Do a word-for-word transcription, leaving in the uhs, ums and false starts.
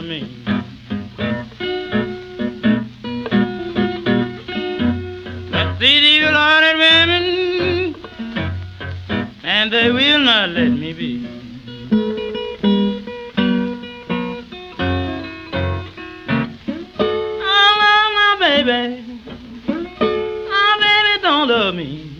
me. But see these hearted women, and they will not let me be. Oh, my baby, my baby don't love me.